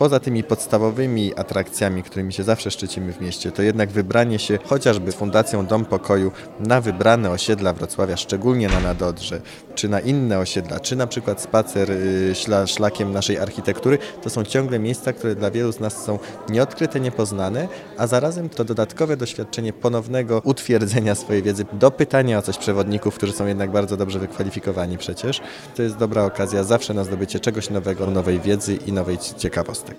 poza tymi podstawowymi atrakcjami, którymi się zawsze szczycimy w mieście, to jednak wybranie się chociażby Fundacją Dom Pokoju na wybrane osiedla Wrocławia, szczególnie na Nadodrze, czy na inne osiedla, czy na przykład spacer szlakiem naszej architektury, to są ciągle miejsca, które dla wielu z nas są nieodkryte, niepoznane, a zarazem to dodatkowe doświadczenie ponownego utwierdzenia swojej wiedzy, dopytania o coś przewodników, którzy są jednak bardzo dobrze wykwalifikowani przecież. To jest dobra okazja zawsze na zdobycie czegoś nowego, nowej wiedzy i nowej ciekawostek.